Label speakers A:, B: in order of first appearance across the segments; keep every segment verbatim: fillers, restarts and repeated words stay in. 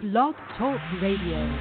A: Blog Talk Radio.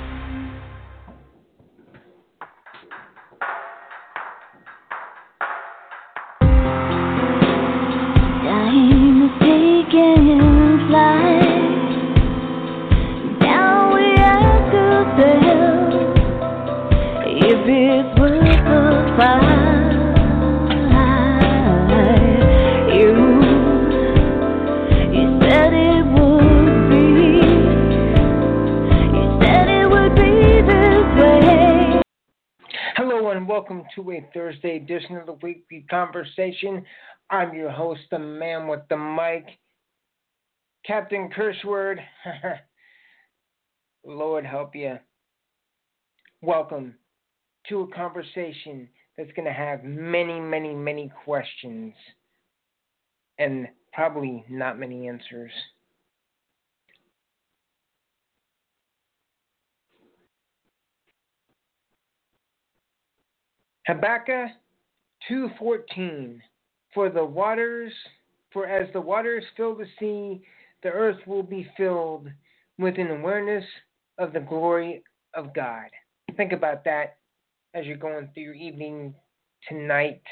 B: Welcome to a Thursday edition of the Weekly Conversation. I'm your host, the man with the mic, Captain Kirschword. Lord help you. Welcome to a conversation that's going to have many, many, many questions and probably not many answers. Habakkuk two fourteen, for the waters, for as the waters fill the sea, the earth will be filled with an awareness of the glory of God. Think about that as you're going through your evening tonight.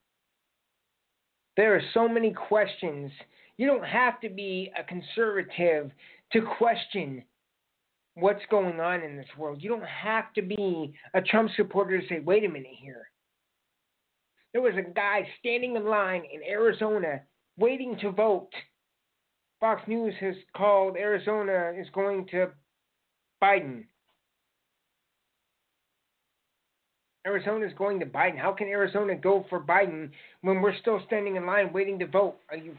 B: There are so many questions. You don't have to be a conservative to question what's going on in this world. You don't have to be a Trump supporter to say, wait a minute here. There was a guy standing in line in Arizona waiting to vote. Fox News has called Arizona is going to Biden. Arizona is going to Biden. How can Arizona go for Biden when we're still standing in line waiting to vote? Are you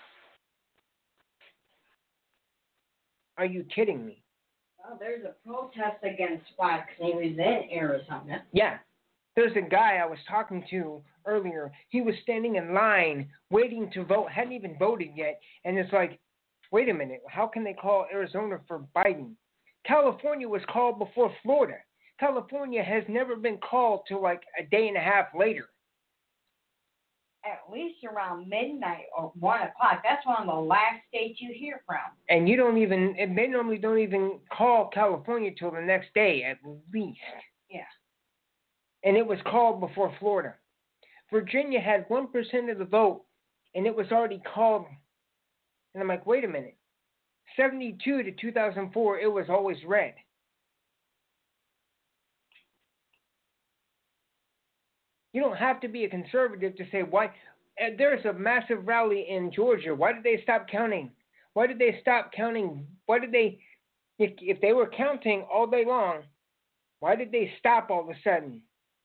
B: Are you kidding me?
C: Well, there's a protest against Fox News in Arizona.
B: Yeah. There's a guy I was talking to earlier. He was standing in line waiting to vote, hadn't even voted yet. And it's like, wait a minute, how can they call Arizona for Biden? California was called before Florida. California has never been called till like a day and a half later.
C: At least around midnight or one o'clock. That's one of the last states you hear from.
B: And you don't even, and they normally don't even call California till the next day at least.
C: Yeah.
B: And it was called before Florida. Virginia had one percent of the vote, and it was already called. And I'm like, wait a minute. seventy-two to two thousand four, it was always red. You don't have to be a conservative to say why. There's a massive rally in Georgia. Why did they stop counting? Why did they stop counting? Why did they, if, if they were counting all day long, why did they stop all of a sudden?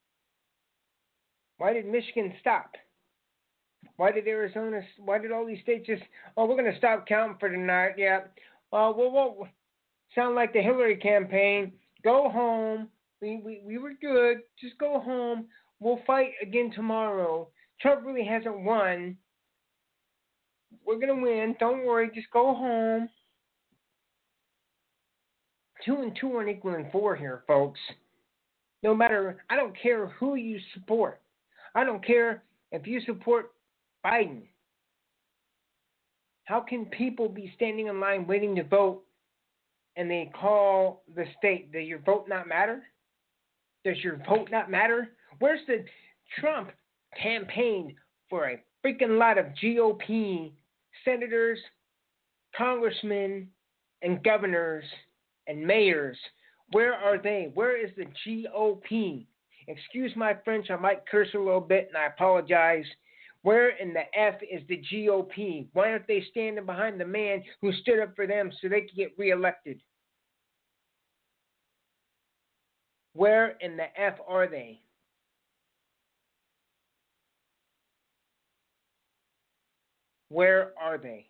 B: Why did Michigan stop? Why did Arizona, why did all these states just, oh, we're going to stop counting for tonight. Yeah. Uh, well, well, sound like the Hillary campaign. Go home. We, we, we were good. Just go home. We'll fight again tomorrow. Trump really hasn't won. We're going to win. Don't worry. Just go home. Two and two aren't equaling four here, folks. No matter, I don't care who you support. I don't care if you support Biden. How can people be standing in line waiting to vote and they call the state? Does your vote not matter? Does your vote not matter? Where's the Trump campaign for a freaking lot of G O P senators, congressmen, and governors and mayors? Where are they? Where is the G O P? Excuse my French, I might curse a little bit, and I apologize. Where in the F is the G O P? Why aren't they standing behind the man who stood up for them so they could get reelected? Where in the F are they? Where are they?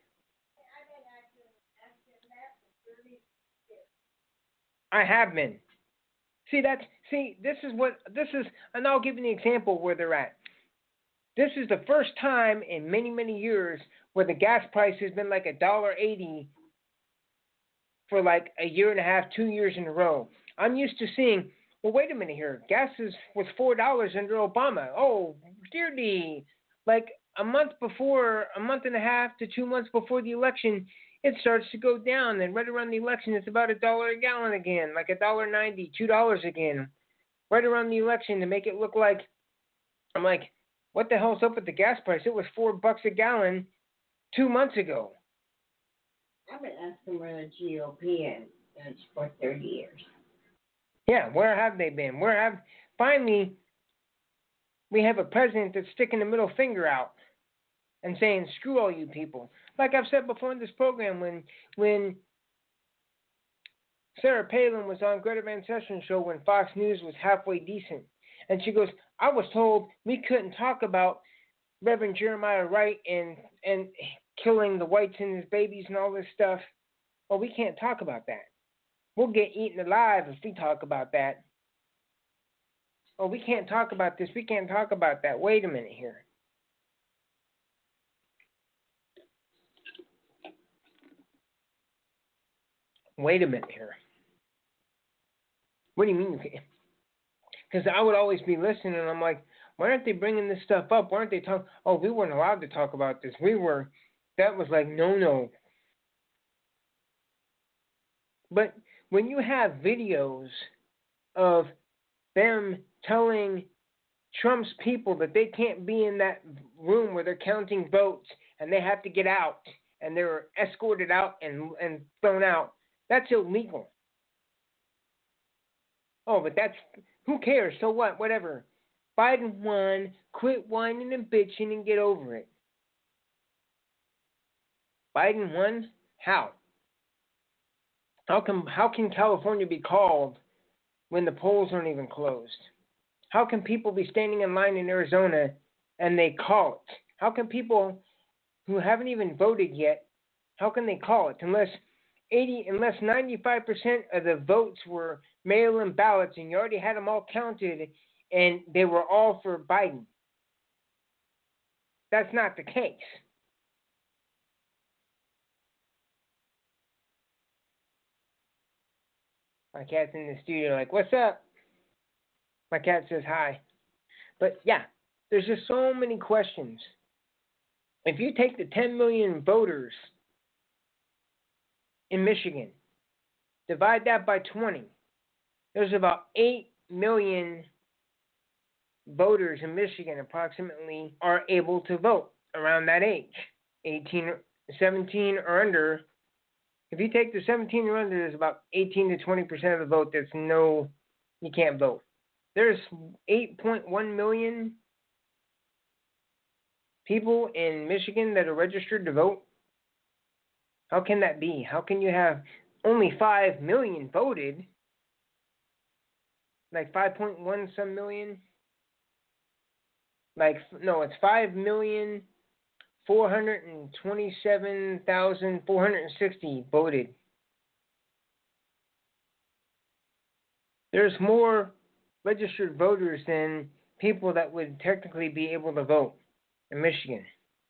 B: I have been. See, that's, see, this is what, this is, and I'll give you an example where they're at. This is the first time in many, many years where the gas price has been like a dollar eighty for like a year and a half, two years in a row. I'm used to seeing, well, wait a minute here. Gas is, was four dollars under Obama. Oh, dearly. Like a month before, a month and a half to two months before the election, it starts to go down. Then right around the election, it's about a dollar a gallon again, like a dollar ninety, two dollars again. Right around the election to make it look like, I'm like, what the hell's up with the gas price? It was four bucks a gallon two months ago.
C: I've been asking where the G O P is for thirty years.
B: Yeah, where have they been? Where have finally we have a president that's sticking the middle finger out and saying, screw all you people. Like I've said before in this program, when when Sarah Palin was on Greta Van Susten's show when Fox News was halfway decent, and she goes, I was told we couldn't talk about Reverend Jeremiah Wright and and killing the whites and his babies and all this stuff. Well, we can't talk about that. We'll get eaten alive if we talk about that. Oh, we can't talk about this. We can't talk about that. Wait a minute here. Wait a minute here. What do you mean? Because I would always be listening, and I'm like, why aren't they bringing this stuff up? Why aren't they talking? Oh, we weren't allowed to talk about this. We were. That was like, no, no. But when you have videos of them telling Trump's people that they can't be in that room where they're counting votes and they have to get out and they're escorted out and, and thrown out, that's illegal. Oh, but that's, who cares? So what? Whatever. Biden won. Quit whining and bitching and get over it. Biden won? How? How can how can California be called when the polls aren't even closed? How can people be standing in line in Arizona and they call it? How can people who haven't even voted yet, how can they call it unless eighty unless ninety-five percent of the votes were mail-in ballots and you already had them all counted and they were all for Biden? That's not the case. My cat's in the studio like, what's up? My cat says hi. But yeah, there's just so many questions. If you take the ten million voters in Michigan, divide that by twenty, there's about eight million voters in Michigan approximately are able to vote around that age, eighteen, seventeen or under. If you take the seventeen or under, there's about eighteen to twenty percent of the vote that's no, you can't vote. There's eight point one million people in Michigan that are registered to vote. How can that be? How can you have only five million voted? Like five point one some million? Like, no, it's five million four hundred twenty-seven thousand four hundred sixty voted. There's more registered voters than people that would technically be able to vote in Michigan.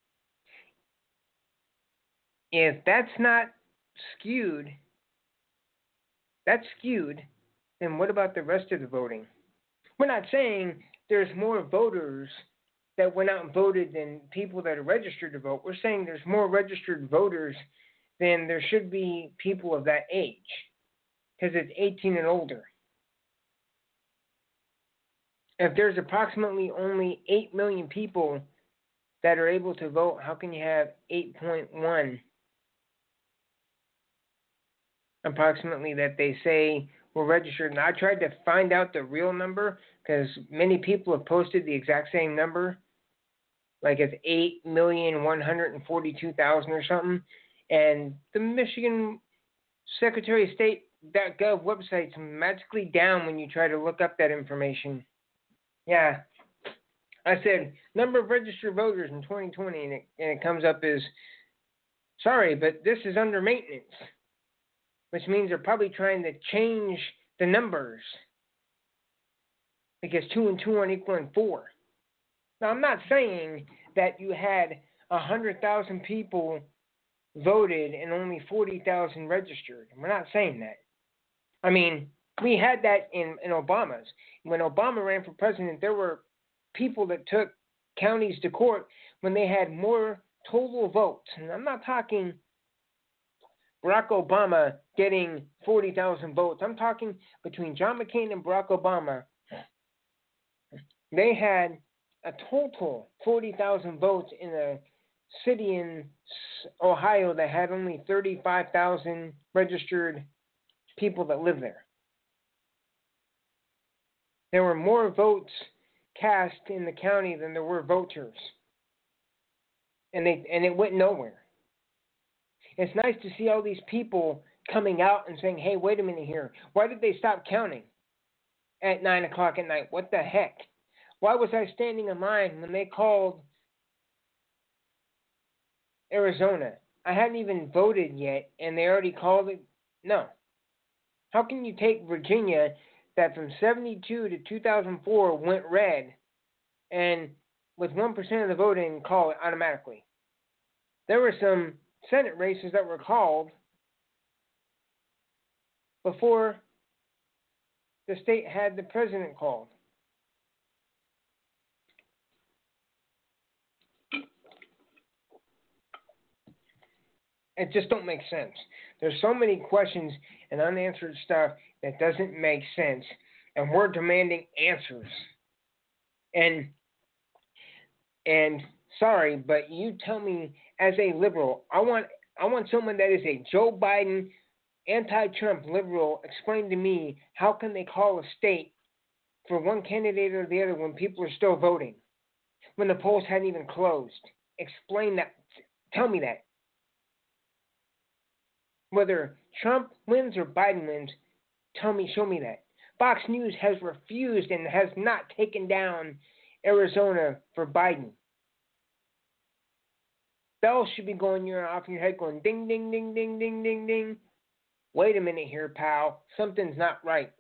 B: If that's not skewed, that's skewed, then what about the rest of the voting? We're not saying there's more voters that went out and voted than people that are registered to vote. We're saying there's more registered voters than there should be people of that age, because it's eighteen and older. If there's approximately only eight million people that are able to vote, how can you have eight point one approximately that they say were registered? And I tried to find out the real number because many people have posted the exact same number, like it's eight million one hundred forty-two thousand or something. And the Michigan Secretary of State dot gov website's magically down when you try to look up that information. Yeah. I said number of registered voters in twenty twenty, and it, and it comes up as, sorry, but this is under maintenance, which means they're probably trying to change the numbers because two and two aren't equaling four. Now, I'm not saying that you had one hundred thousand people voted and only forty thousand registered. We're not saying that. I mean, we had that in, in Obama's. When Obama ran for president, there were people that took counties to court when they had more total votes. And I'm not talking Barack Obama getting forty thousand votes. I'm talking between John McCain and Barack Obama. They had a total forty thousand votes in a city in Ohio that had only thirty-five thousand registered people that live there. There were more votes cast in the county than there were voters. And they and it went nowhere. It's nice to see all these people coming out and saying, hey, wait a minute here. Why did they stop counting at nine o'clock at night? What the heck? Why was I standing in line when they called Arizona? I hadn't even voted yet, and they already called it? No. How can you take Virginia that from seventy-two to two thousand four went red and with one percent of the voting call it automatically? There were some Senate races that were called before the state had the president called. It just don't make sense. There's so many questions and unanswered stuff that doesn't make sense, and we're demanding answers. And and sorry, but you tell me as a liberal, I want I want someone that is a Joe Biden anti-Trump liberal explain to me how can they call a state for one candidate or the other when people are still voting, when the polls hadn't even closed. Explain that. Tell me that. Whether Trump wins or Biden wins, tell me, show me that. Fox News has refused and has not taken down Arizona for Biden. Bells should be going your off in your head going ding, ding, ding, ding, ding, ding, ding. Wait a minute here, pal. Something's not right.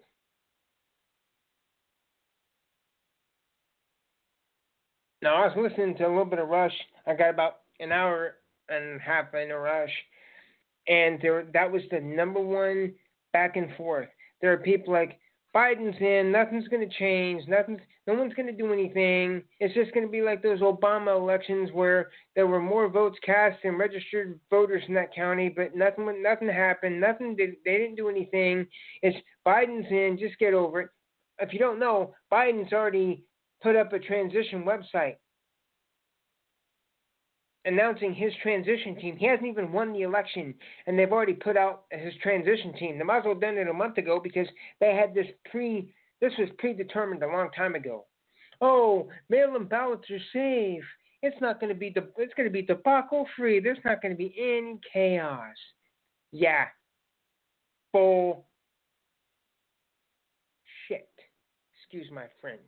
B: Now, I was listening to a little bit of Rush. I got about an hour and a half in a Rush. And there, that was the number one back and forth. There are people like, Biden's in, nothing's going to change, nothing's, no one's going to do anything. It's just going to be like those Obama elections where there were more votes cast than registered voters in that county, but nothing, nothing happened, nothing did, they didn't do anything. It's Biden's in, just get over it. If you don't know, Biden's already put up a transition website announcing his transition team. He hasn't even won the election, and they've already put out his transition team. They might as well have done it a month ago because they had this pre, this was predetermined a long time ago. Oh, mail-in ballots are safe. It's not going to be, the, it's going to be debacle free. There's not going to be any chaos. Yeah. Bull shit. Excuse my French.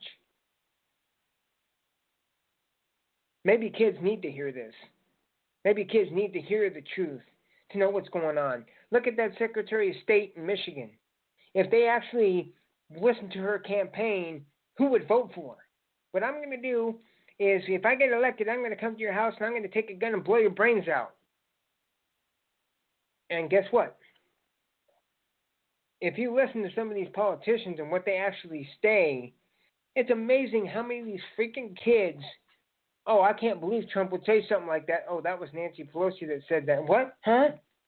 B: Maybe kids need to hear this. Maybe kids need to hear the truth to know what's going on. Look at that Secretary of State in Michigan. If they actually listened to her campaign, who would vote for her? What I'm going to do is, if I get elected, I'm going to come to your house and I'm going to take a gun and blow your brains out. And guess what? If you listen to some of these politicians and what they actually say, it's amazing how many of these freaking kids. Oh, I can't believe Trump would say something like that. Oh, that was Nancy Pelosi that said that. What? Huh?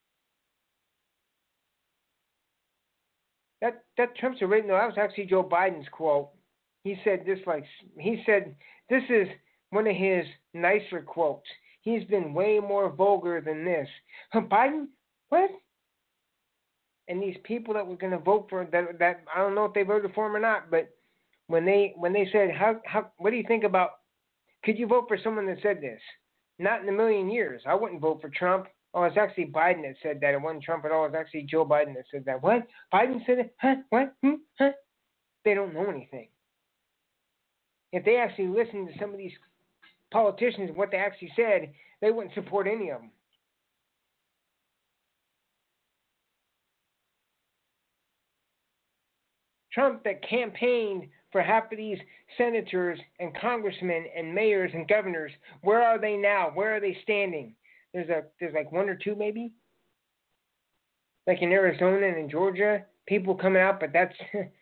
B: That that Trump's original. No, that was actually Joe Biden's quote. He said this like he said this is one of his nicer quotes. He's been way more vulgar than this. Huh, Biden? What? And these people that were going to vote for that that I don't know if they voted for him or not, but when they when they said how how what do you think about? Could you vote for someone that said this? Not in a million years. I wouldn't vote for Trump. Oh, it's actually Biden that said that. It wasn't Trump at all. It's actually Joe Biden that said that. What? Biden said it? Huh? What? Hmm? Huh? They don't know anything. If they actually listened to some of these politicians and what they actually said, they wouldn't support any of them. Trump that campaigned for half of these senators and congressmen and mayors and governors, where are they now? Where are they standing? There's a there's like one or two maybe, like in Arizona and in Georgia, people coming out, but that's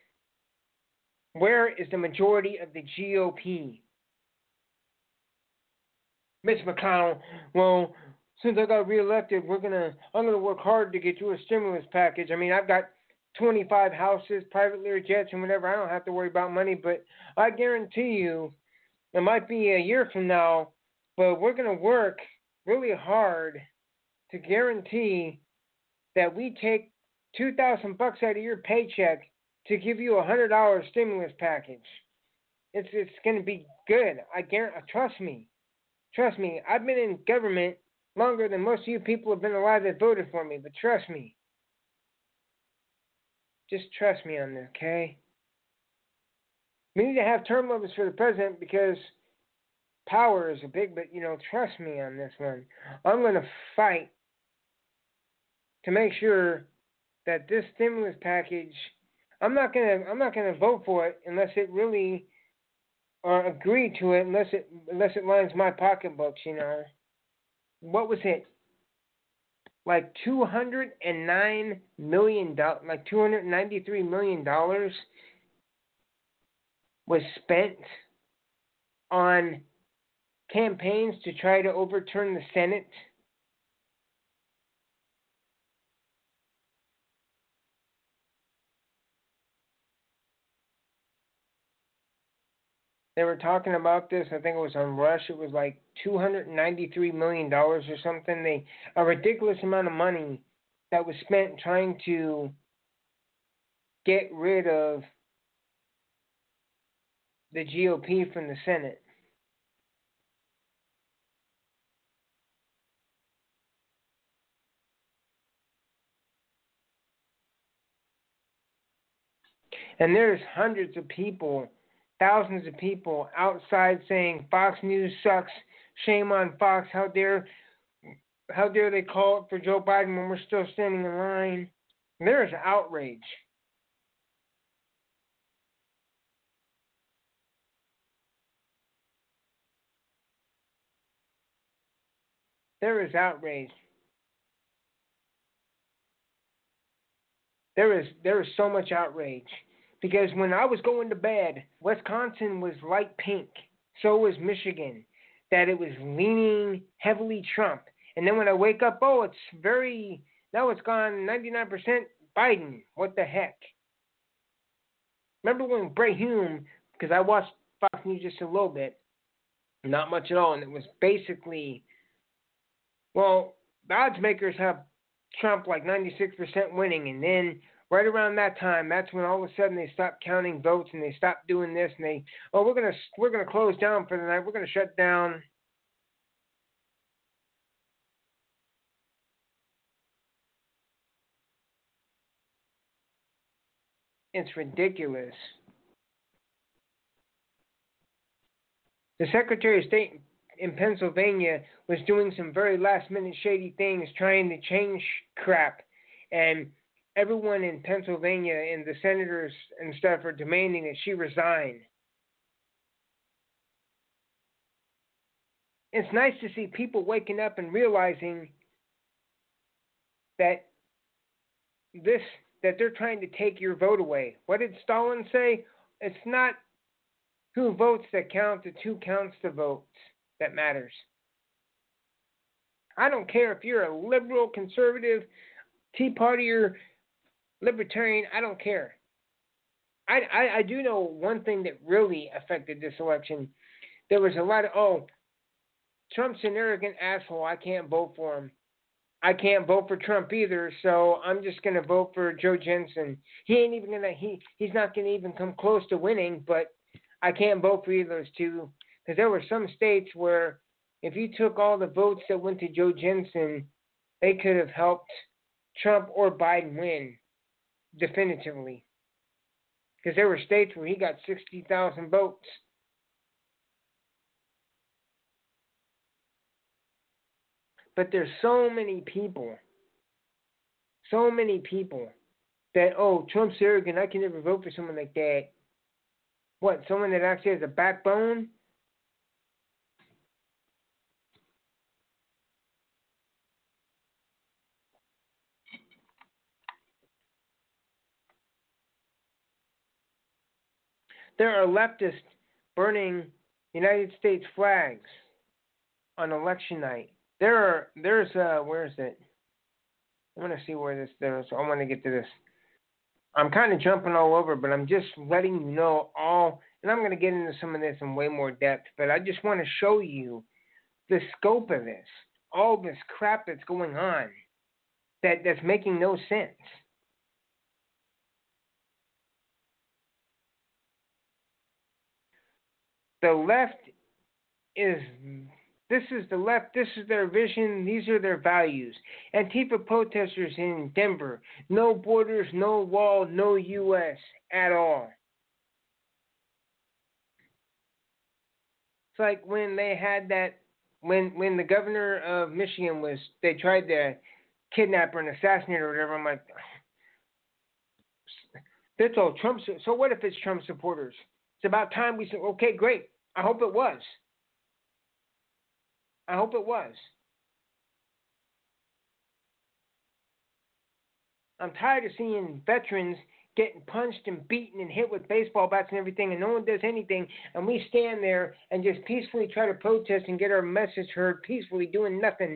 B: where is the majority of the G O P? Mitch McConnell, well, since I got reelected, we're gonna I'm gonna work hard to get you a stimulus package. I mean, I've got twenty-five houses, private Lear jets, and whatever. I don't have to worry about money, but I guarantee you, it might be a year from now, but we're gonna work really hard to guarantee that we take two thousand bucks out of your paycheck to give you a hundred dollar stimulus package. It's it's gonna be good. I guarantee. Trust me, trust me. I've been in government longer than most of you people have been alive that voted for me. But trust me, just trust me on this, okay? We need to have term limits for the president because power is a big. But you know, trust me on this one. I'm gonna fight to make sure that this stimulus package, I'm not gonna I'm not gonna vote for it unless it really or agree to it unless it unless it lines my pocketbooks, you know. What was it? Like two hundred and nine million dollars, like two hundred ninety three million dollars was spent on campaigns to try to overturn the Senate. They were talking about this. I think it was on Rush. It was like two hundred ninety-three million dollars or something. They a ridiculous amount of money that was spent trying to get rid of the G O P from the Senate. And there's hundreds of people, thousands of people outside saying Fox News sucks. Shame on Fox. How dare, how dare they call it for Joe Biden when we're still standing in line? There's outrage. There is outrage. There is there is so much outrage. Because when I was going to bed, Wisconsin was light pink. So was Michigan. That it was leaning heavily Trump. And then when I wake up, oh, it's very, now it's gone ninety-nine percent Biden. What the heck? Remember when Bray Hume, because I watched Fox News just a little bit, not much at all, and it was basically, well, the odds makers have Trump like ninety-six percent winning, and then right around that time, that's when all of a sudden they stopped counting votes and they stopped doing this, and they, oh, we're gonna we're gonna close down for the night. We're gonna shut down. It's ridiculous. The Secretary of State in Pennsylvania was doing some very last minute shady things, trying to change crap, and everyone in Pennsylvania and the senators and stuff are demanding that she resign. It's nice to see people waking up and realizing that this that they're trying to take your vote away. What did Stalin say? It's not who votes that counts, it's who counts the votes that matters. I don't care if you're a liberal, conservative, Tea Party, or libertarian, I don't care. I, I, I do know one thing that really affected this election. There was a lot of, oh, Trump's an arrogant asshole. I can't vote for him. I can't vote for Trump either, so I'm just going to vote for Joe Jensen. He ain't even going to, he, he's not going to even come close to winning, but I can't vote for either of those two. Because there were some states where if you took all the votes that went to Joe Jensen, they could have helped Trump or Biden win definitively. Because there were states where he got sixty thousand votes. But there's so many people, so many people that, oh, Trump's arrogant, I can never vote for someone like that. What, someone that actually has a backbone? There are leftists burning United States flags on election night. there are there's uh where is it? I want to see where this there's. I want to get to this. I'm kind of jumping all over, but I'm just letting you know all, and I'm going to get into some of this in way more depth. But I just want to show you the scope of this, all this crap that's going on, that that's making no sense. The left is, this is the left, this is their vision, these are their values. Antifa protesters in Denver, no borders, no wall, no U S at all. It's like when they had that, when when the governor of Michigan was, they tried to kidnap her and assassinate her or whatever. I'm like, that's all Trump. So what if it's Trump supporters? It's about time we said, okay, great. I hope it was. I hope it was. I'm tired of seeing veterans getting punched and beaten and hit with baseball bats and everything, and no one does anything, and we stand there and just peacefully try to protest and get our message heard peacefully, doing nothing.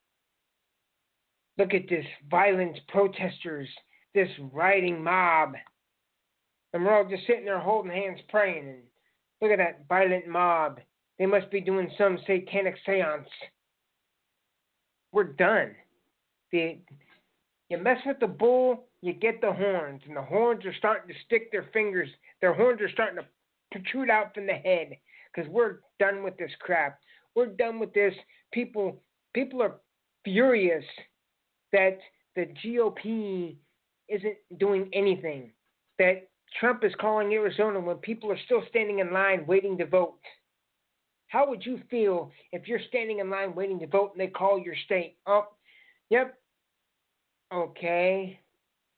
B: Look at this violent protesters, this rioting mob, and we're all just sitting there holding hands praying, and look at that violent mob. They must be doing some satanic seance. We're done. The, you mess with the bull, you get the horns, and the horns are starting to stick their fingers. Their horns are starting to protrude out from the head, because we're done with this crap. We're done with this. People, people are furious that the G O P isn't doing anything. That Trump is calling Arizona when people are still standing in line waiting to vote. How would you feel if you're standing in line waiting to vote and they call your state? Oh, yep. Okay.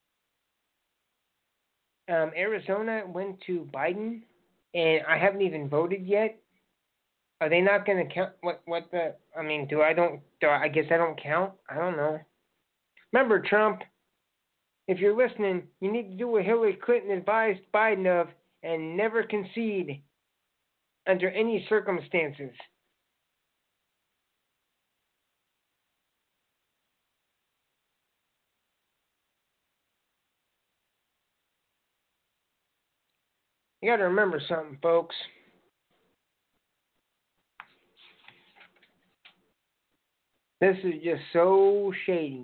B: Um, Arizona went to Biden, and I haven't even voted yet. Are they not going to count? What? What the? I mean, do I don't? Do I, I guess I don't count. I don't know. Remember, Trump. If you're listening, you need to do what Hillary Clinton advised Biden of, and never concede under any circumstances. You got to remember something, folks. This is just so shady.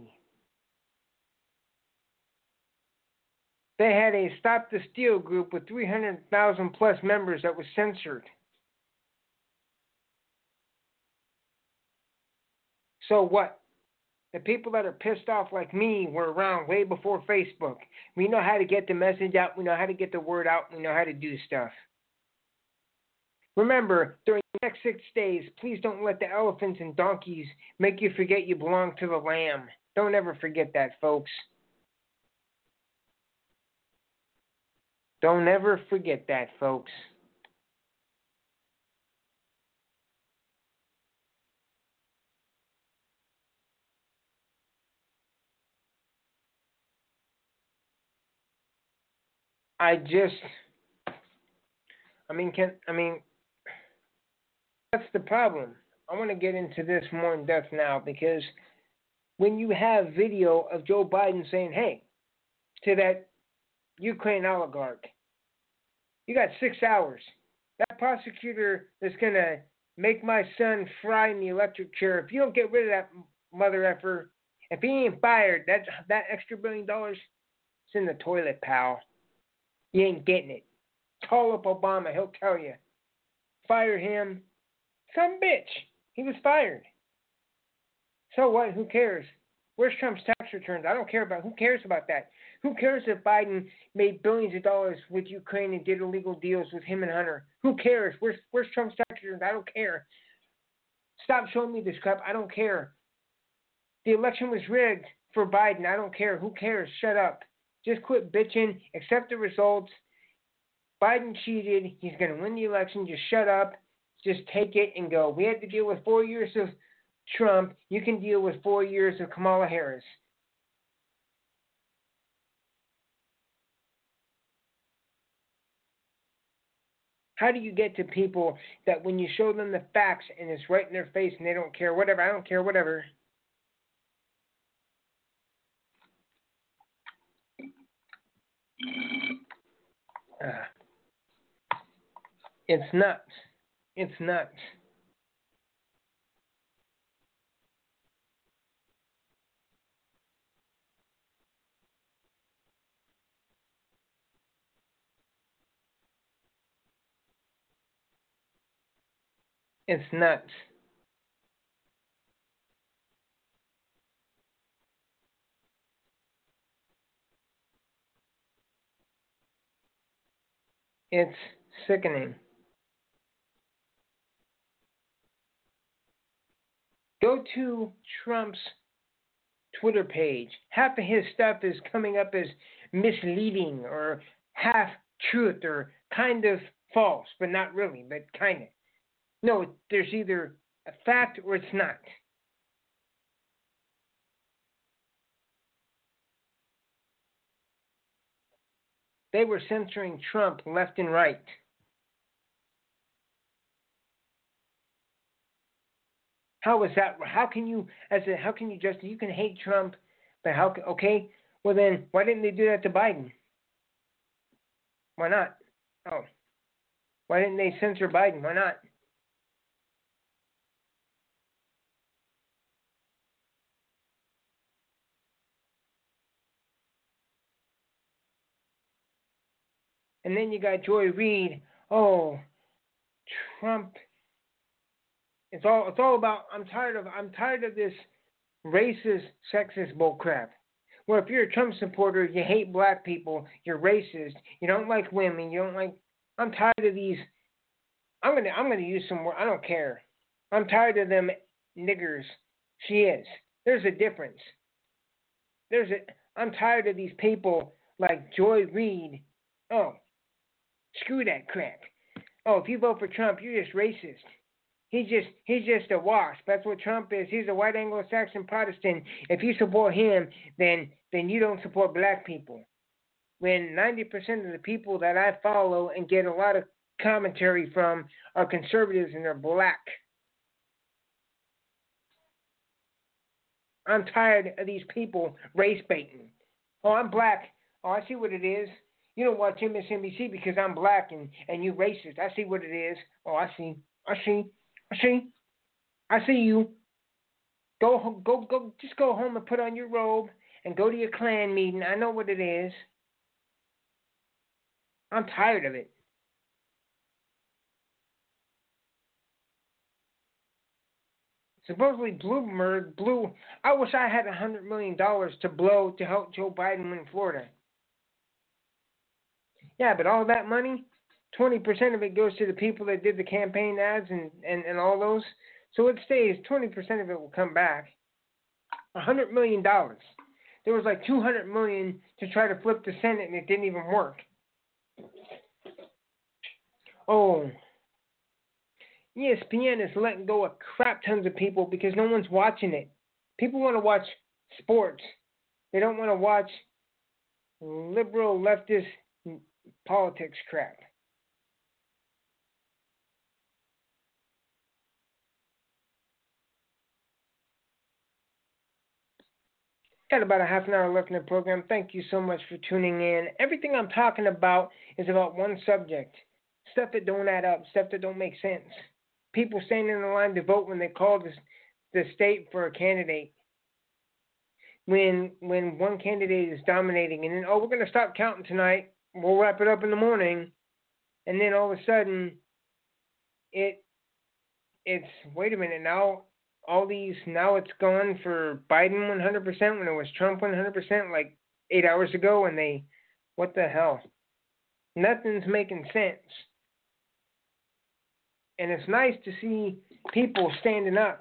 B: They had a Stop the Steal group with three hundred thousand plus members that was censored. So what? The people that are pissed off like me were around way before Facebook. We know how to get the message out. We know how to get the word out. We know how to do stuff. Remember, during the next six days, please don't let the elephants and donkeys make you forget you belong to the lamb. Don't ever forget that, folks. Don't ever forget that, folks. I just, I mean, can I mean, that's the problem. I want to get into this more in depth now, because when you have video of Joe Biden saying, hey, to that Ukraine oligarch, you got six hours. That prosecutor is going to make my son fry in the electric chair. If you don't get rid of that mother effer, if he ain't fired, that, that extra billion dollars, it's in the toilet, pal. You ain't getting it. Call up Obama. He'll tell you. Fire him. Some bitch. He was fired. So what? Who cares? Where's Trump's tax returns? I don't care about. Who cares about that? Who cares if Biden made billions of dollars with Ukraine and did illegal deals with him and Hunter? Who cares? Where's Where's Trump's tax returns? I don't care. Stop showing me this crap. I don't care. The election was rigged for Biden. I don't care. Who cares? Shut up. Just quit bitching. Accept the results. Biden cheated. He's going to win the election. Just shut up. Just take it and go. We had to deal with four years of Trump. You can deal with four years of Kamala Harris. How do you get to people that when you show them the facts and it's right in their face and they don't care, whatever, I don't care, whatever. Uh, it's nuts. It's nuts. It's nuts. It's sickening. Go to Trump's Twitter page. Half of his stuff is coming up as misleading or half truth or kind of false, but not really, but kind of. No, there's either a fact or it's not. They were censoring Trump left and right. How is that? How can you, as a, how can you just, you can hate Trump, but how, okay, well then, why didn't they do that to Biden? Why not? Oh, why didn't they censor Biden? Why not? And then you got Joy Reid. Oh, Trump. It's all. It's all about. I'm tired of. I'm tired of this racist, sexist bullcrap. Well, if you're a Trump supporter, you hate black people. You're racist. You don't like women. You don't like. I'm tired of these. I'm gonna. I'm gonna use some more. I don't care. I'm tired of them niggers. She is. There's a difference. There's a. I'm tired of these people like Joy Reid. Oh. Screw that crap. Oh, if you vote for Trump, you're just racist. He's just he's just a wasp. That's what Trump is. He's a white Anglo-Saxon Protestant. If you support him, then then you don't support black people. When ninety percent of the people that I follow and get a lot of commentary from are conservatives and they're black. I'm tired of these people race baiting. Oh, I'm black. Oh, I see what it is. You don't watch M S N B C because I'm black and, and you racist. I see what it is. Oh, I see. I see. I see. I see you. Go, go, go. Just go home and put on your robe and go to your Klan meeting. I know what it is. I'm tired of it. Supposedly Bloomberg blew. I wish I had a hundred million dollars to blow to help Joe Biden win Florida. Yeah, but all that money, twenty percent of it goes to the people that did the campaign ads and, and, and all those. So it stays, twenty percent of it will come back. one hundred million dollars. There was like two hundred million dollars to try to flip the Senate and it didn't even work. Oh, E S P N is letting go of crap tons of people because no one's watching it. People want to watch sports. They don't want to watch liberal leftist politics crap. Got about a half an hour left in the program. Thank you so much for tuning in. Everything I'm talking about is about one subject. Stuff that don't add up, stuff that don't make sense. People standing in the line to vote when they call the, the state for a candidate. When when one candidate is dominating and then, oh, we're going to stop counting tonight. We'll wrap it up in the morning. And then all of a sudden, it it's, wait a minute, now all these, now it's gone for Biden one hundred percent when it was Trump one hundred percent like eight hours ago, and they, what the hell? Nothing's making sense. And it's nice to see people standing up.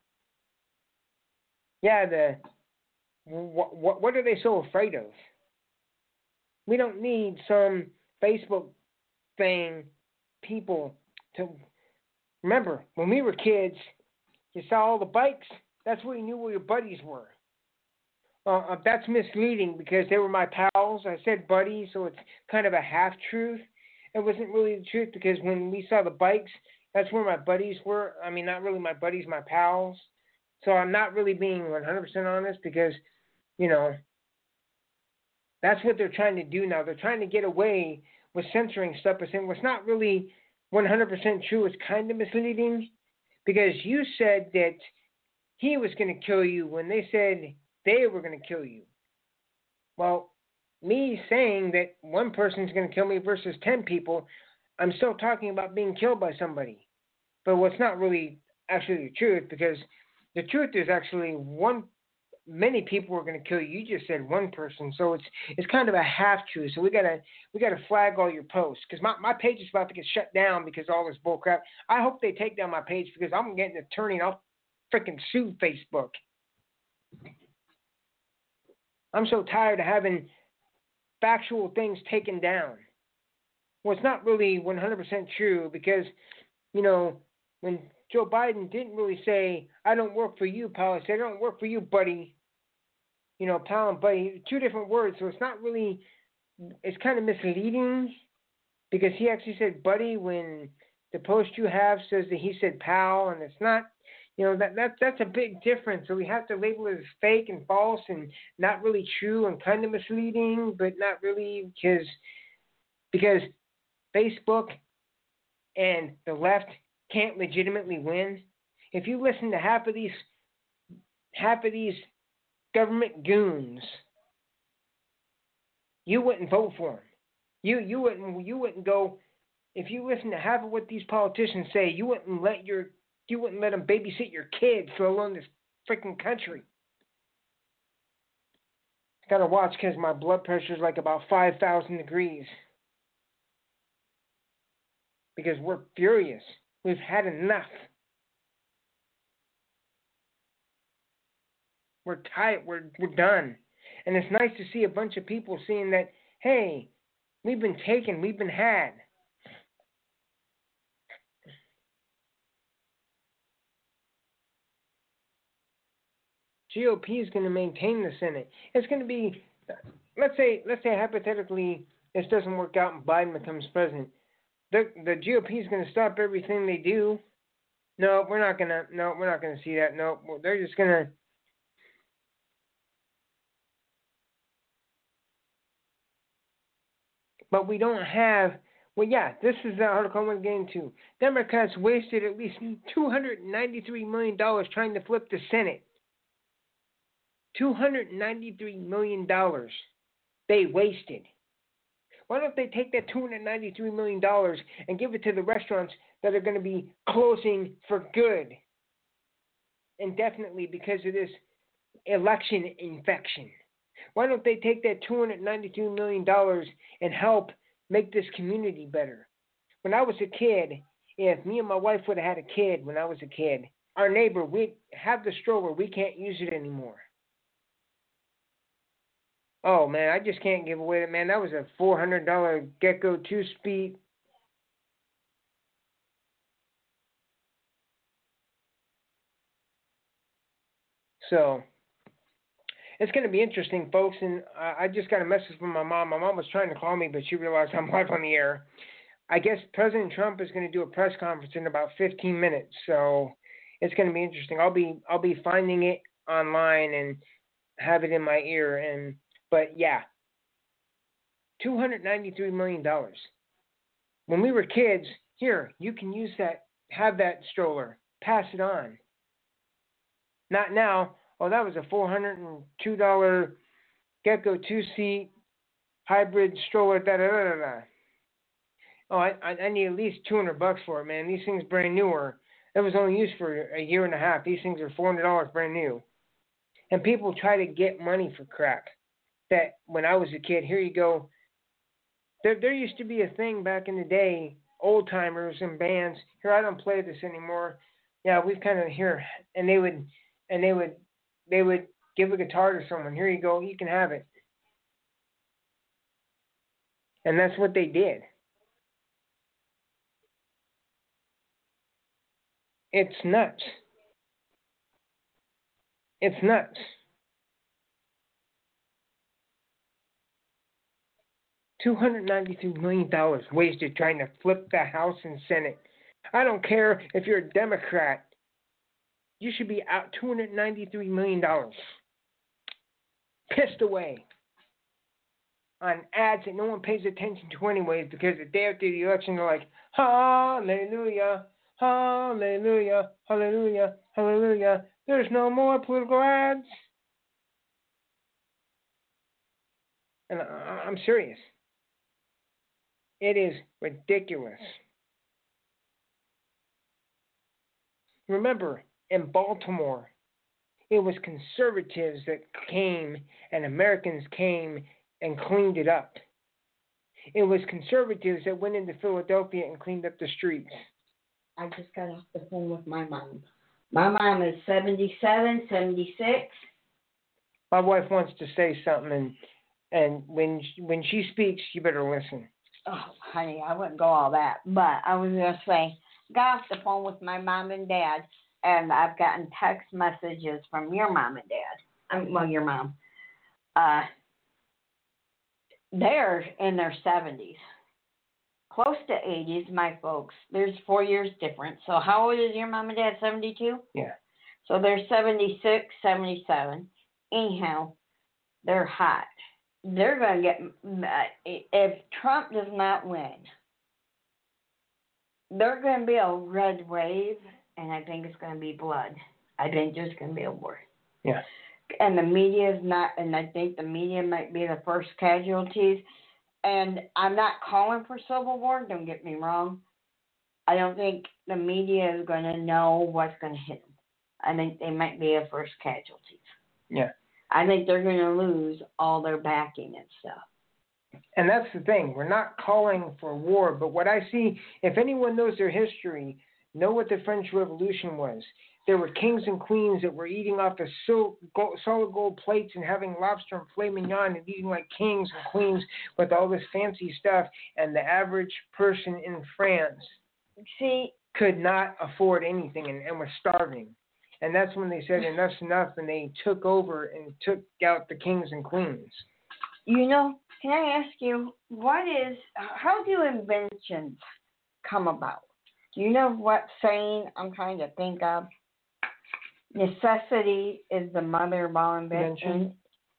B: Yeah, the, what, what, what are they so afraid of? We don't need some Facebook thing, people to, remember, when we were kids, you saw all the bikes, that's where you knew where your buddies were. Uh, uh, that's misleading because they were my pals. I said buddies, so it's kind of a half-truth. it wasn't really the truth because when we saw the bikes, that's where my buddies were. I mean, not really my buddies, my pals. So I'm not really being one hundred percent honest because, you know, that's what they're trying to do now. They're trying to get away with censoring stuff, but saying what's not really one hundred percent true is kind of misleading because you said that he was going to kill you when they said they were going to kill you. Well, me saying that one person's going to kill me versus ten people, I'm still talking about being killed by somebody. But what's not really actually the truth, because the truth is actually one. Many people are going to kill you. You just said one person, so it's it's kind of a half truth. So we gotta we gotta flag all your posts because my, my page is about to get shut down because of all this bull crap. I hope they take down my page because I'm getting an attorney and I'll freaking sue Facebook. I'm so tired of having factual things taken down. Well, it's not really one hundred percent true because, you know, when Joe Biden didn't really say, I don't work for you, pal. He said, I don't work for you, buddy. You know, pal and buddy, two different words. So it's not really, it's kind of misleading because he actually said buddy when the post you have says that he said pal, and it's not, you know, that, that that's a big difference. So we have to label it as fake and false and not really true and kind of misleading, but not really because, because Facebook and the left can't legitimately win. If you listen to half of these half of these government goons, you wouldn't vote for them. You you wouldn't you wouldn't go. If you listen to half of what these politicians say, you wouldn't let your you wouldn't let them babysit your kids, let alone this freaking country. Gotta watch because my blood pressure is like about five thousand degrees. Because we're furious. We've had enough. We're tired. We're we're done. And it's nice to see a bunch of people seeing that, hey, we've been taken, we've been had. G O P is going to maintain the Senate. It's going to be, let's say, let's say hypothetically, this doesn't work out and Biden becomes president. The the G O P is going to stop everything they do. No, we're not gonna. No, we're not gonna see that. No, they're just gonna. But we don't have. Well, yeah, this is the article I'm going to get into. Democrats wasted at least two hundred ninety-three million dollars trying to flip the Senate. two hundred ninety-three million dollars they wasted. Why don't they take that two hundred ninety-three million dollars and give it to the restaurants that are going to be closing for good? Indefinitely because of this election infection. Why don't they take that two hundred ninety-two million dollars and help make this community better? When I was a kid, if me and my wife would have had a kid when I was a kid, our neighbor, we'd have the stroller, we can't use it anymore. Oh, man, I just can't give away that, man. That was a four hundred dollars Gecko two-speed. So, it's going to be interesting, folks. And uh, I just got a message from my mom. My mom was trying to call me, but she realized I'm live on the air. I guess President Trump is going to do a press conference in about fifteen minutes. So, it's going to be interesting. I'll be I'll be finding it online and have it in my ear. And But, yeah, two hundred ninety-three million dollars. When we were kids, here, you can use that, have that stroller, pass it on. Not now. Oh, that was a four hundred two dollars Gecko two-seat hybrid stroller. Da, da, da, da, da. Oh, I, I need at least two hundred bucks for it, man. These things brand newer. That was only used for a year and a half. These things are four hundred dollars brand new. And people try to get money for crap. That when I was a kid, here you go. There, there used to be a thing back in the day, old timers and bands. Here, I don't play this anymore. Yeah, we've kind of here, and they would, and they would, they would give a guitar to someone. Here you go, you can have it. And that's what they did. It's nuts. It's nuts. two hundred ninety-three million dollars wasted trying to flip the House and Senate. I don't care if you're a Democrat. You should be out two hundred ninety-three million dollars. Pissed away on ads that no one pays attention to anyways, because the day after the election they're like, hallelujah, hallelujah, hallelujah, hallelujah. There's no more political ads. And I- I'm serious. It is ridiculous. Remember, in Baltimore, it was conservatives that came and Americans came and cleaned it up. It was conservatives that went into Philadelphia and cleaned up the streets.
C: I just got off the phone with my mom. My mom is seventy-seven, seventy-six.
B: My wife wants to say something, and and when she, when she speaks, you better listen.
C: Oh, honey, I wouldn't go all that. But I was going to say, got off the phone with my mom and dad, and I've gotten text messages from your mom and dad. Um, well, your mom. Uh, they're in their seventies. Close to eighties, my folks. There's four years difference. So how old is your mom and dad? seventy-two?
B: Yeah.
C: So they're seventy-six, seventy-seven. Anyhow, they're hot. They're going to get, if Trump does not win, there's going to be a red wave, and I think it's going to be blood. I think there's going to be a war.
B: Yeah.
C: And the media is not, and I think the media might be the first casualties. And I'm not calling for civil war, don't get me wrong. I don't think the media is going to know what's going to hit them. I think they might be the first casualties.
B: Yeah.
C: I think they're going to lose all their backing and stuff.
B: And that's the thing. We're not calling for war, but what I see, if anyone knows their history, know what the French Revolution was. There were kings and queens that were eating off of sil- gold, solid gold plates and having lobster and filet mignon and eating like kings and queens with all this fancy stuff. And the average person in France
C: See,
B: could not afford anything and, and was starving. And that's when they said enough's enough, and they took over and took out the kings and queens.
C: you know, can I ask you, what is, how do inventions come about? Do you know what saying I'm trying to think of? Necessity is the mother of all invention.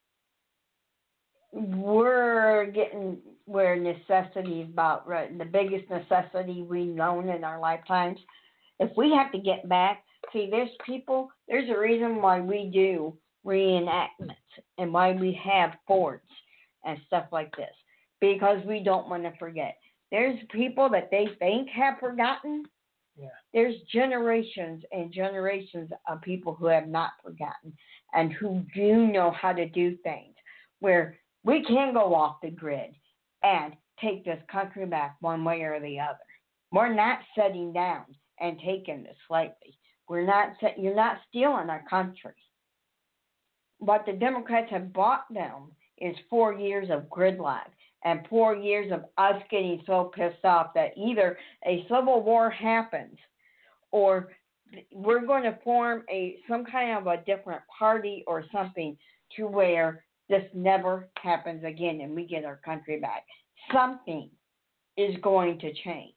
C: We're getting where necessity is about right, the biggest necessity we've known in our lifetimes. If we have to get back, see, there's people, there's a reason why we do reenactments and why we have forts and stuff like this, because we don't want to forget. There's people that they think have forgotten.
B: Yeah.
C: There's generations and generations of people who have not forgotten and who do know how to do things where we can go off the grid and take this country back one way or the other. We're not setting down and taking this lightly. We're not. You're not stealing our country. What the Democrats have bought them is four years of gridlock and four years of us getting so pissed off that either a civil war happens or we're going to form a some kind of a different party or something to where this never happens again and we get our country back. Something is going to change.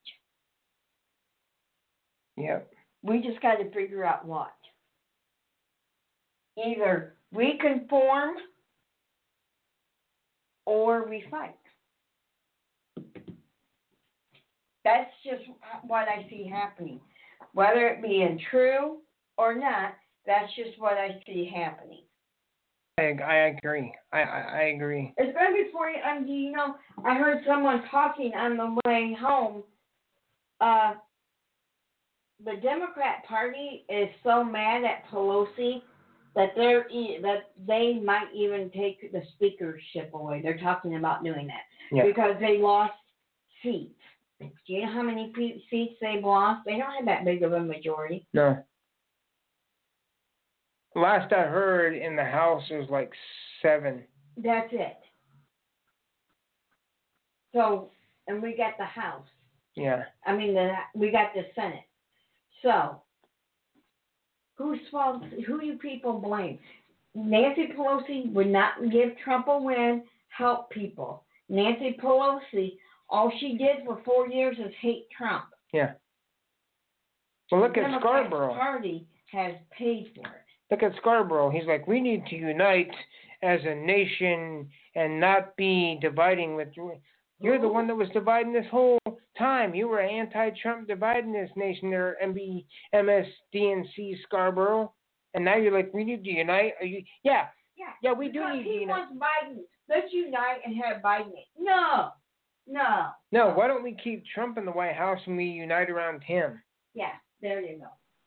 B: Yep.
C: We just got to figure out what. Either we conform or we fight. That's just what I see happening. Whether it be in true or not, that's just what I see happening.
B: I, I agree. I, I, I agree.
C: Especially before you, um, you know, I heard someone talking on the way home. Uh, the Democrat Party is so mad at Pelosi that they're that they might even take the speakership away. They're talking about doing that
B: Yeah.
C: because they lost seats. Do you know how many seats they've lost? They don't have that big of a majority.
B: No. Last I heard in the House it was like seven.
C: That's it. So, and we got the House.
B: Yeah.
C: I mean, the we got the Senate. So, who's fault? Who do people blame? Nancy Pelosi would not give Trump a win. Help people. Nancy Pelosi, all she did for four years is hate Trump.
B: Yeah. Well, look
C: the
B: at
C: Democratic
B: Scarborough.
C: Party has paid for it.
B: Look at Scarborough. He's like, we need to unite as a nation and not be dividing with. You're the one that was dividing this whole time. You were anti-Trump dividing this nation there, M B M S D N C Scarborough. And now you're like, we need to unite. Are you? Yeah.
C: Yeah.
B: Yeah, we do
C: because
B: need to
C: he
B: unite.
C: wants Biden. Let's unite and have Biden. No. No.
B: No, why don't we keep Trump in the White House and we unite around him?
C: Yeah, there you go.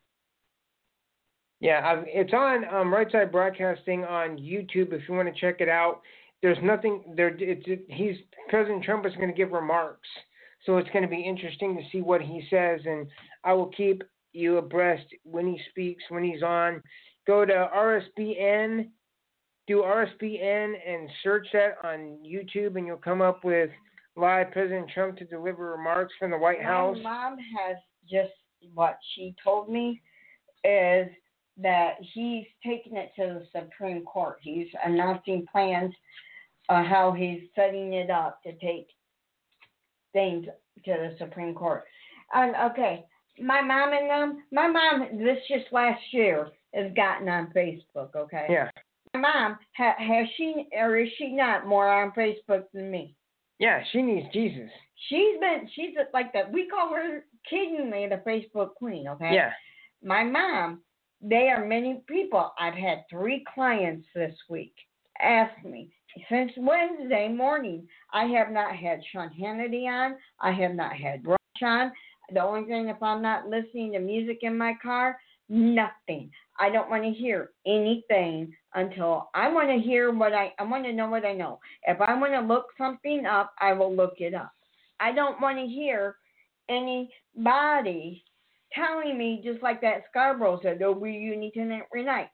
B: Yeah, I've, it's on um, Right Side Broadcasting on YouTube if you want to check it out. There's nothing there. It's it, he's President Trump is going to give remarks, so it's going to be interesting to see what he says, and I will keep you abreast when he speaks, when he's on. Go to R S B N, do R S B N, and search that on YouTube, and you'll come up with live President Trump to deliver remarks from the White
C: My
B: House.
C: mom has just what she told me is that he's taking it to the Supreme Court. He's announcing plans uh, how he's setting it up to take things to the Supreme Court. And okay, my mom and them, my mom this just last year has gotten on Facebook. Okay.
B: Yeah.
C: My mom ha, has she or is she not more on Facebook than me?
B: Yeah, she needs Jesus.
C: She's been she's like that. We call her kiddingly the Facebook queen. Okay.
B: Yeah.
C: My mom. They are many people. I've had three clients this week ask me since Wednesday morning. I have not had Sean Hannity on. I have not had Rush on. The only thing, if I'm not listening to music in my car, nothing. I don't want to hear anything until I want to hear what I, I want to know what I know. If I want to look something up, I will look it up. I don't want to hear anybody telling me, just like that Scarborough said, oh, we you need to unite.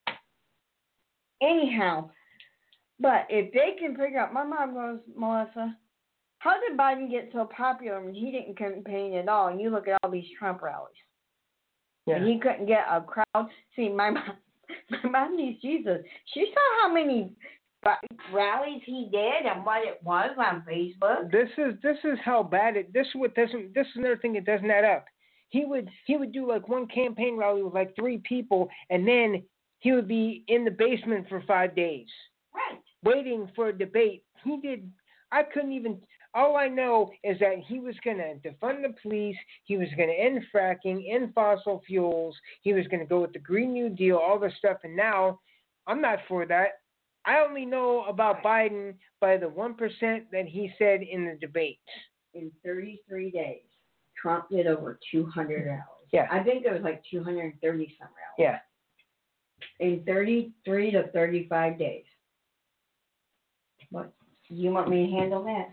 C: Anyhow, but if they can figure out, my mom goes, Melissa, how did Biden get so popular when he didn't campaign at all? And you look at all these Trump rallies.
B: Yeah.
C: And he couldn't get a crowd. See, my mom, my mom needs Jesus. She saw how many rallies he did and what it was on Facebook.
B: This is this is how bad it. This is what doesn't. This is another thing that doesn't add up. He would he would do like one campaign rally with like three people, and then he would be in the basement for five days,
C: right,
B: waiting for a debate. He did. I couldn't even. All I know is that he was going to defund the police. He was going to end fracking, end fossil fuels. He was going to go with the Green New Deal, all this stuff. And now, I'm not for that. I only know about Biden by the one percent that he said in the debates.
C: In thirty-three days. Trump did over two hundred rallies.
B: Yeah.
C: I think it was like two hundred thirty some rallies.
B: Yeah.
C: In thirty-three to thirty-five days. What? You want me to handle that?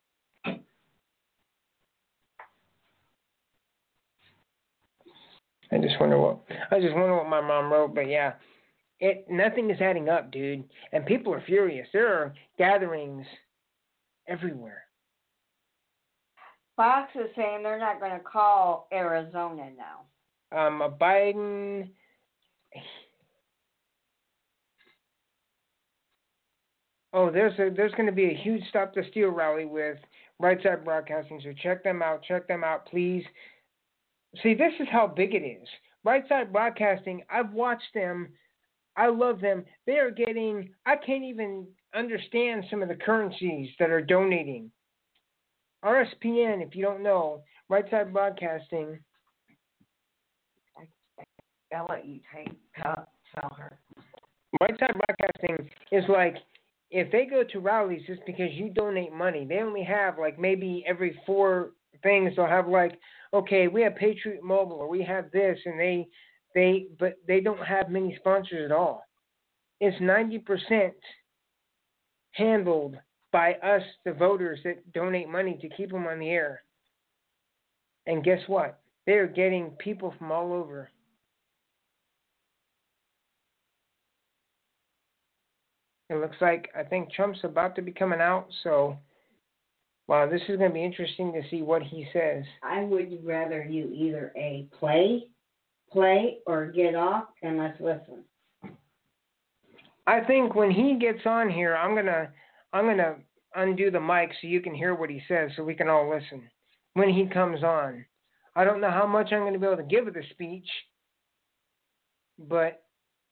B: I just wonder what I just wonder what my mom wrote, but yeah, it nothing is adding up, dude, and people are furious. There are gatherings everywhere.
C: Fox is saying they're not going to call Arizona now.
B: Um, a Biden. Oh, there's a there's going to be a huge Stop the Steal rally with Right Side Broadcasting. So check them out. Check them out, please. See, this is how big it is. Right Side Broadcasting. I've watched them. I love them. They are getting. I can't even understand some of the currencies that are donating. R S P N, if you don't know, Right Side Broadcasting.
C: I'll let you take, tell, tell her.
B: Right Side Broadcasting is like, if they go to rallies, it's because you donate money. They only have like maybe every four things they'll have like, okay, we have Patriot Mobile or we have this, and they, they, but they don't have many sponsors at all. It's ninety percent handled by us, the voters that donate money to keep them on the air. And guess what? They're getting people from all over. It looks like, I think Trump's about to be coming out, so, wow, this is going to be interesting to see what he says.
C: I would rather you either A, play, play, or get off and let's listen.
B: I think when he gets on here, I'm going to, I'm going to undo the mic so you can hear what he says, so we can all listen when he comes on. I don't know how much I'm going to be able to give of the speech, but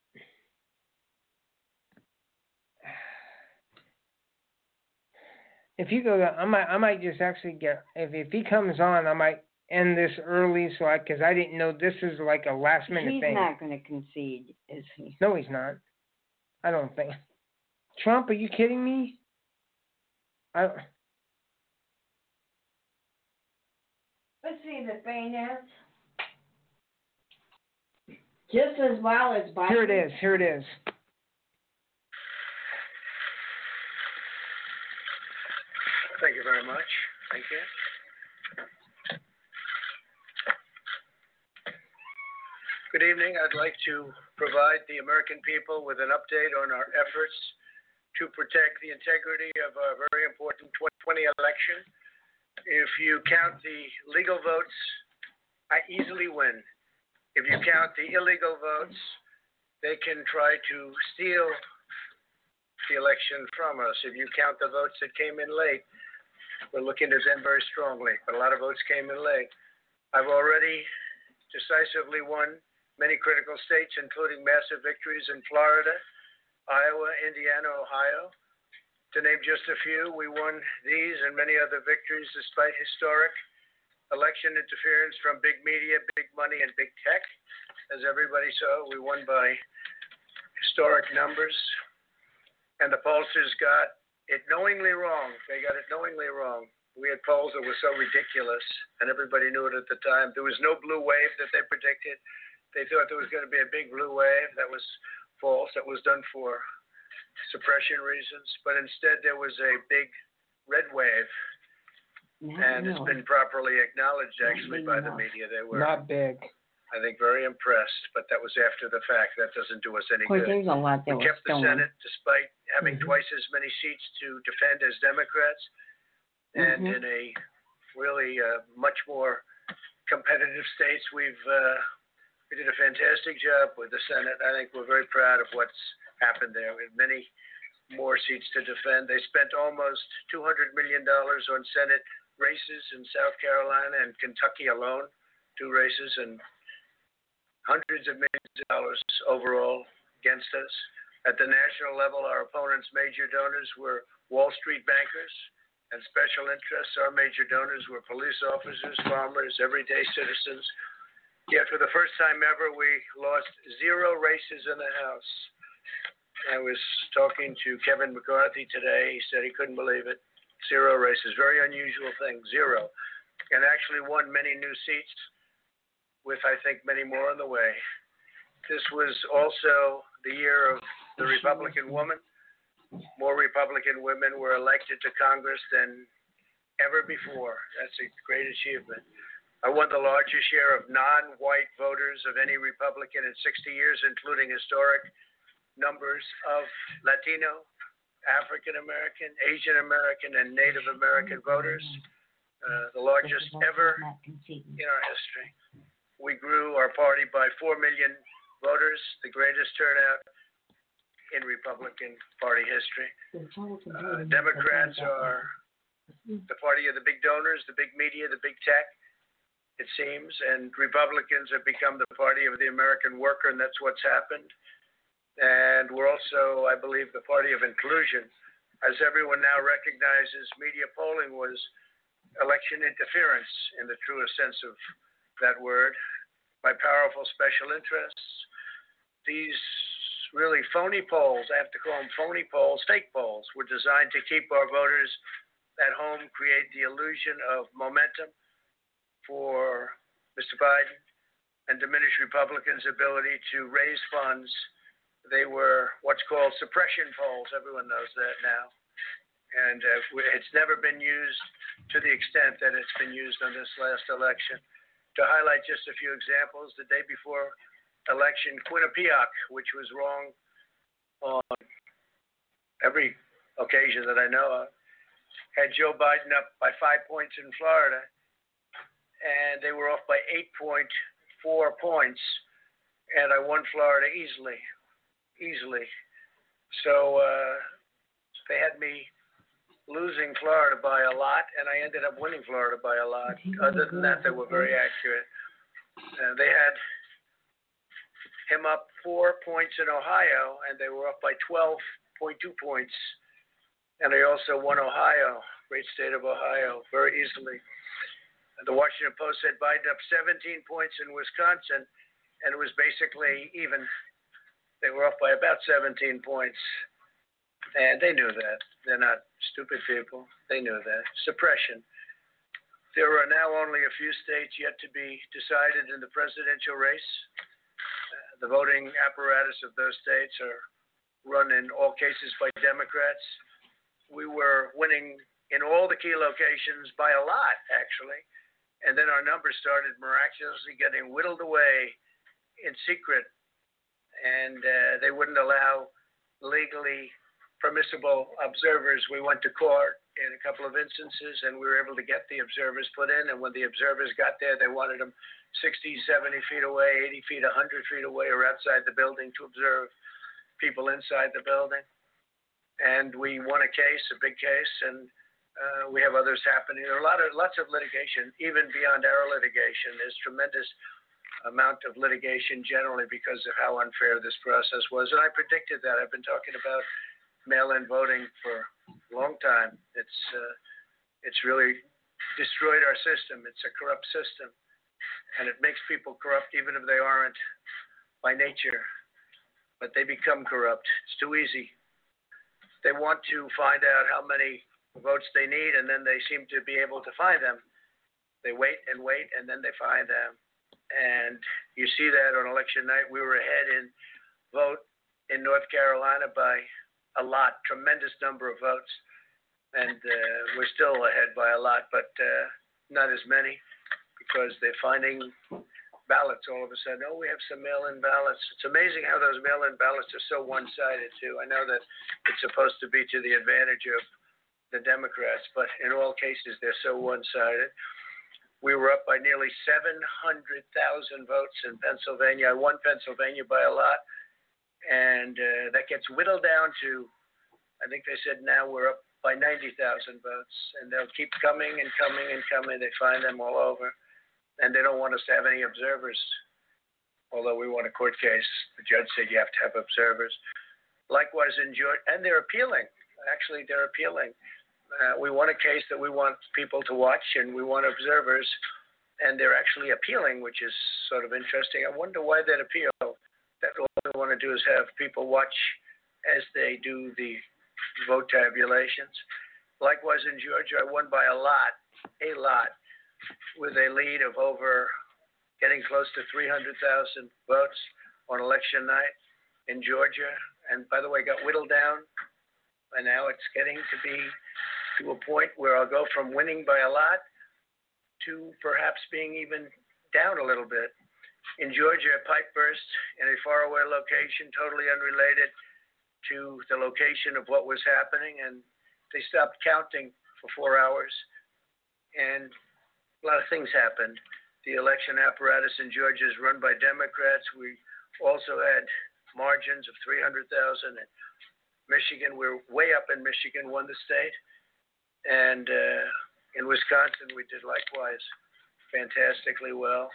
B: if you go, I might, I might just actually get. If if he comes on, I might end this early, so I, because I didn't know this is like a last minute
C: He's
B: thing.
C: He's not going to concede, is he?
B: No, he's not. I don't think. Trump, are you kidding me? I.
C: Let's see the thing is. Just as well as Biden.
B: Here it is. Here it is.
D: Thank you very much. Thank you. Good evening. I'd like to provide the American people with an update on our efforts to protect the integrity of our very important twenty twenty election. If you count the legal votes, I easily win. If you count the illegal votes, they can try to steal the election from us. If you count the votes that came in late, we're looking at them very strongly, but a lot of votes came in late. I've already decisively won many critical states, including massive victories in Florida, Iowa, Indiana, Ohio. To name just a few, we won these and many other victories despite historic election interference from big media, big money, and big tech. As everybody saw, we won by historic numbers. And the pollsters got it knowingly wrong. They got it knowingly wrong. We had polls that were so ridiculous, and everybody knew it at the time. There was no blue wave that they predicted. They thought there was going to be a big blue wave. That was false. That was done for suppression reasons. But instead, there was a big red wave.
C: Not
D: and
C: really.
D: It's been properly acknowledged, actually,
C: Not
D: by the
C: enough.
D: media. They were,
B: Not big.
D: I think, very impressed. But that was after the fact. That doesn't do us any
C: Of course,
D: good.
C: there's a lot that
D: We
C: was
D: kept the
C: stolen.
D: Senate despite having
B: Mhm.
D: twice as many seats to defend as Democrats, and
C: Mhm.
D: in a really uh, much more competitive states. We've uh, we did a fantastic job with the Senate. I think we're very proud of what's happened there. We have many more seats to defend. They spent almost two hundred million dollars on Senate races in South Carolina and Kentucky alone, two races, and hundreds of millions of dollars overall against us. At the national level, our opponents' major donors were Wall Street bankers and special interests. Our major donors were police officers, farmers, everyday citizens. Yet for the first time ever, we lost zero races in the House. I was talking to Kevin McCarthy today. He said he couldn't believe it. Zero races, very unusual thing, zero. And actually won many new seats with, I think, many more on the way. This was also the year of the Republican woman. More Republican women were elected to Congress than ever before. That's a great achievement. I won the largest share of non-white voters of any Republican in sixty years, including historic numbers of Latino, African American, Asian American, and Native American voters, uh, the largest ever in our history. We grew our party by four million voters, the greatest turnout in Republican Party history. Uh, Democrats are the party of the big donors, the big media, the big tech, it seems, and Republicans have become the party of the American worker, and that's what's happened. And we're also, I believe, the party of inclusion. As everyone now recognizes, media polling was election interference in the truest sense of that word by powerful special interests. These really phony polls, I have to call them phony polls, fake polls, were designed to keep our voters at home, create the illusion of momentum for Mister Biden, and diminish Republicans' ability to raise funds. They were what's called suppression polls. Everyone knows that now. And uh, it's never been used to the extent that it's been used on this last election. To highlight just a few examples, the day before election, Quinnipiac, which was wrong on every occasion that I know of, had Joe Biden up by five points in Florida, and they were off by eight point four points, and I won Florida easily, easily. So uh, they had me losing Florida by a lot, and I ended up winning Florida by a lot. Other than that, they were very accurate. Uh, they had him up four points in Ohio, and they were up by twelve point two points. And they also won Ohio, great state of Ohio, very easily. The Washington Post said Biden up seventeen points in Wisconsin, and it was basically even. They were up by about seventeen points. And they knew that. They're not stupid people. They knew that. Suppression. There are now only a few states yet to be decided in the presidential race. Uh, the voting apparatus of those states are run in all cases by Democrats. We were winning in all the key locations by a lot, actually. And then our numbers started miraculously getting whittled away in secret. And uh, they wouldn't allow legally permissible observers. We went to court in a couple of instances, and we were able to get the observers put in. And when the observers got there, they wanted them sixty, seventy feet away, eighty feet, one hundred feet away, or outside the building to observe people inside the building. And we won a case, a big case, and uh, we have others happening. There are a lot of lots of litigation, even beyond our litigation. There's tremendous amount of litigation generally because of how unfair this process was. And I predicted that. I've been talking about mail-in voting for a long time. It's uh, it's really destroyed our system. It's a corrupt system, and it makes people corrupt even if they aren't by nature, but they become corrupt. It's too easy. They want to find out how many votes they need, and then they seem to be able to find them. They wait and wait, and then they find them. And you see that on election night. We were ahead in vote in North Carolina by a lot, tremendous number of votes, and uh, we're still ahead by a lot, but uh, not as many because they're finding ballots all of a sudden. Oh, we have some mail-in ballots. It's amazing how those mail-in ballots are so one-sided, too. I know that it's supposed to be to the advantage of the Democrats, but in all cases, they're so one-sided. We were up by nearly seven hundred thousand votes in Pennsylvania. I won Pennsylvania by a lot. And uh, that gets whittled down to, I think they said now we're up by ninety thousand votes. And they'll keep coming and coming and coming. They find them all over. And they don't want us to have any observers. Although we won a court case, the judge said you have to have observers. Likewise in Georgia, and they're appealing. Actually, they're appealing. Uh, we won a case that we want people to watch, and we want observers. And they're actually appealing, which is sort of interesting. I wonder why they'd appeal. That all they want to do is have people watch as they do the vote tabulations. Likewise in Georgia, I won by a lot, a lot, with a lead of over getting close to three hundred thousand votes on election night in Georgia. And by the way, got whittled down, and now it's getting to be to a point where I'll go from winning by a lot to perhaps being even down a little bit. In Georgia, a pipe burst in a faraway location, totally unrelated to the location of what was happening, and they stopped counting for four hours, and a lot of things happened. The election apparatus in Georgia is run by Democrats. We also had margins of three hundred thousand. In Michigan, we're way up in Michigan, won the state, and uh, in Wisconsin, we did likewise fantastically well.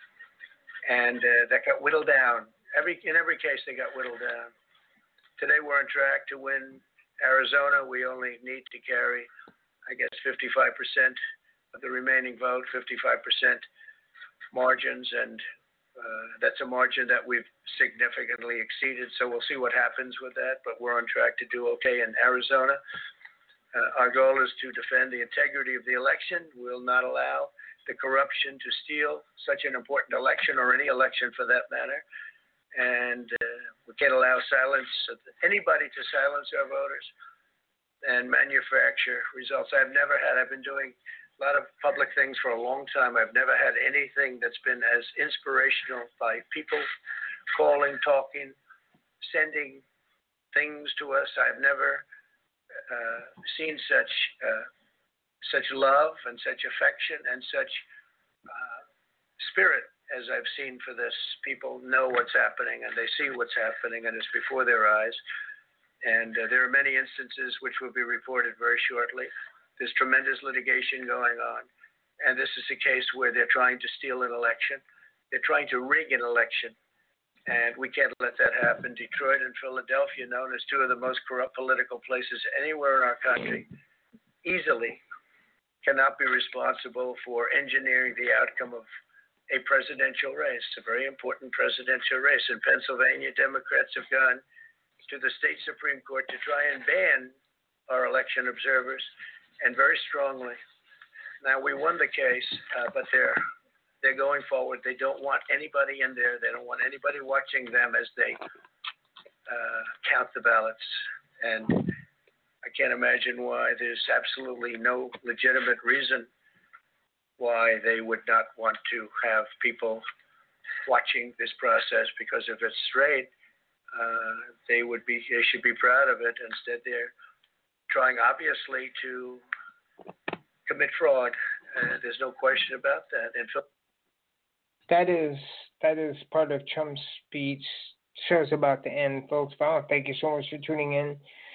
D: And uh, that got whittled down. Every in every case, they got whittled down. Today, we're on track to win Arizona. We only need to carry, I guess, fifty-five percent of the remaining vote, fifty-five percent margins, and uh, that's a margin that we've significantly exceeded. So we'll see what happens with that, but we're on track to do okay in Arizona. Uh, our goal is to defend the integrity of the election. We'll not allow the corruption to steal such an important election, or any election for that matter. And uh, we can't allow silence, anybody to silence our voters and manufacture results. I've never had, I've been doing a lot of public things for a long time. I've never had anything that's been as inspirational by people calling, talking, sending things to us. I've never uh, seen such uh, such love and such affection and such uh, spirit as I've seen for this. People know what's happening, and they see what's happening, and it's before their eyes. And uh, there are many instances which will be reported very shortly. There's tremendous litigation going on. And this is a case where they're trying to steal an election. They're trying to rig an election. And we can't let that happen. Detroit and Philadelphia, known as two of the most corrupt political places anywhere in our country, easily cannot be responsible for engineering the outcome of a presidential race, a very important presidential race. In Pennsylvania, Democrats have gone to the state Supreme Court to try and ban our election observers, and very strongly. Now, we won the case, uh, but they're they're going forward. They don't want anybody in there. They don't want anybody watching them as they uh, count the ballots. And I can't imagine why there's absolutely no legitimate reason why they would not want to have people watching this process, because if it's straight, uh, they would be they should be proud of it. Instead, they're trying obviously to commit fraud. Uh, there's no question about that. And so
B: That is that is part of Trump's speech. Show's about to end, folks. But I want to thank you so much for tuning in.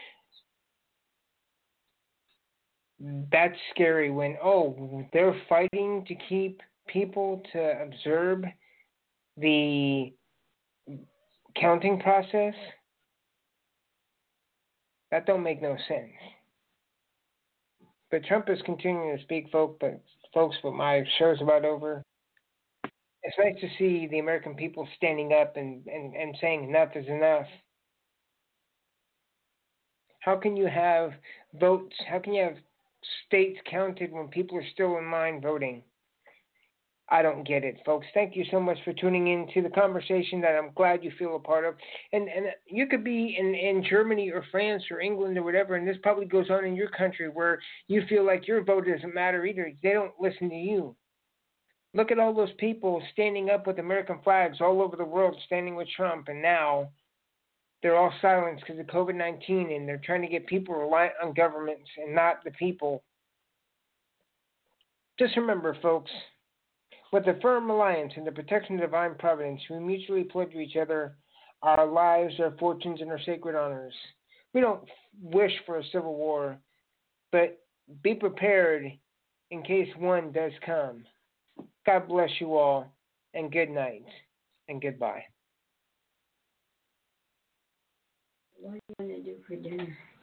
B: That's scary when, oh, they're fighting to keep people to observe the counting process. That don't make no sense. But Trump is continuing to speak, folks, but folks, but my show's about over. It's nice to see the American people standing up and, and, and saying enough is enough. How can you have votes, how can you have states counted when people are still in line voting? I don't get it, folks. Thank you so much for tuning in to the conversation that I'm glad you feel a part of. And and you could be in, in Germany or France or England or whatever, and this probably goes on in your country where you feel like your vote doesn't matter either. They don't listen to you. Look at all those people standing up with American flags all over the world, standing with Trump, and now they're all silenced because of COVID nineteen, and they're trying to get people reliant on governments and not the people. Just remember, folks, with a firm reliance in the protection of divine providence, we mutually pledge to each other our lives, our fortunes, and our sacred honors. We don't wish for a civil war, but be prepared in case one does come. God bless you all, and good night, and goodbye.
C: What are you going to do for dinner?